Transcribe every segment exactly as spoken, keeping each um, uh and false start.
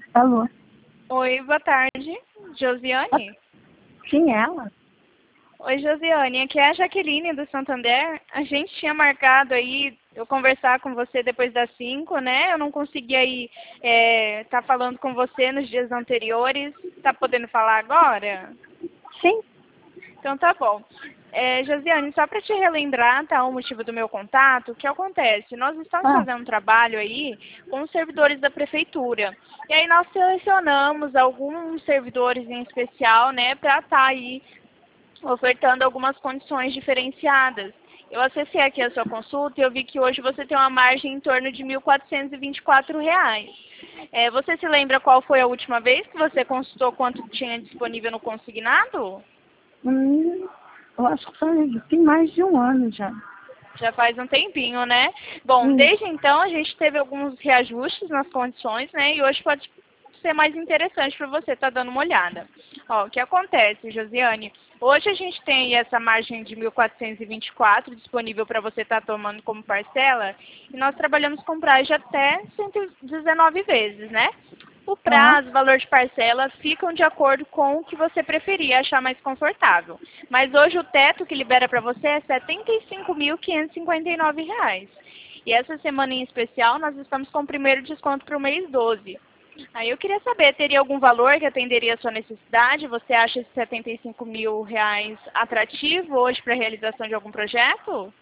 Alô? Oi, boa tarde. Josiane? Quem é ela? Oi, Josiane. Aqui é a Jaqueline do Santander. A gente tinha marcado aí eu conversar com você depois das cinco, né? Eu não consegui aí estar é, tá falando com você nos dias anteriores. Tá podendo falar agora? Sim. Então tá bom. É, Josiane, só para te relembrar, tá, o motivo do meu contato, o que acontece? Nós estamos Ah, fazendo um trabalho aí com os servidores da prefeitura. E aí nós selecionamos alguns servidores em especial, né, para estar aí ofertando algumas condições diferenciadas. Eu acessei aqui a sua consulta e eu vi que hoje você tem uma margem em torno de mil quatrocentos e vinte e quatro reais. É, você se lembra qual foi a última vez que você consultou quanto tinha disponível no consignado? hum, eu acho que foi, tem mais de um ano já. Já faz um tempinho, né? Bom, Hum. desde então a gente teve alguns reajustes nas condições, né? E hoje pode ser mais interessante para você estar dando uma olhada. Ó, o que acontece, Josiane? Hoje a gente tem essa margem de mil quatrocentos e vinte e quatro disponível para você estar tomando como parcela e nós trabalhamos com prazo de até cento e dezenove vezes, né? O Ah, prazo, o valor de parcela ficam de acordo com o que você preferir, achar mais confortável. Mas hoje o teto que libera para você é setenta e cinco mil quinhentos e cinquenta e nove reais. E essa semana em especial nós estamos com o primeiro desconto para o mês doze. Aí eu queria saber, teria algum valor que atenderia a sua necessidade? Você acha esses setenta e cinco mil reais atrativo hoje para a realização de algum projeto?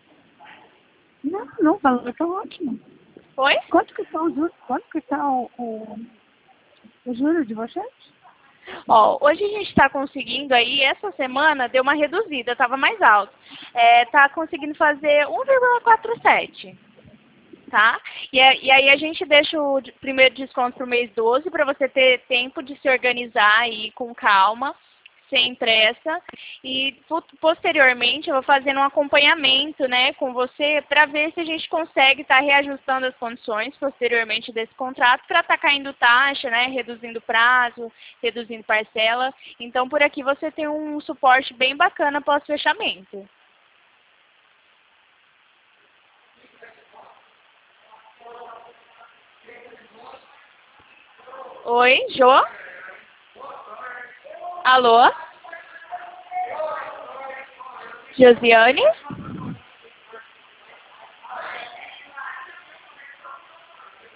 não, não, o valor tá ótimo. Oi? Quanto que tá o juro? Quanto que tá o, o, o juro de vocês? Ó, hoje a gente está conseguindo aí, essa semana deu uma reduzida, estava mais alto. Está conseguindo fazer um vírgula quarenta e sete, tá? E, é- e aí a gente deixa o de- primeiro desconto para o mês doze para você ter tempo de se organizar aí com calma, sem pressa. E fu- posteriormente eu vou fazendo um acompanhamento, né, com você para ver se a gente consegue estar reajustando as condições posteriormente desse contrato para estar caindo taxa, né, reduzindo prazo, reduzindo parcela. Então por aqui você tem um suporte bem bacana pós-fechamento. Oi, Jô? Alô? Josiane?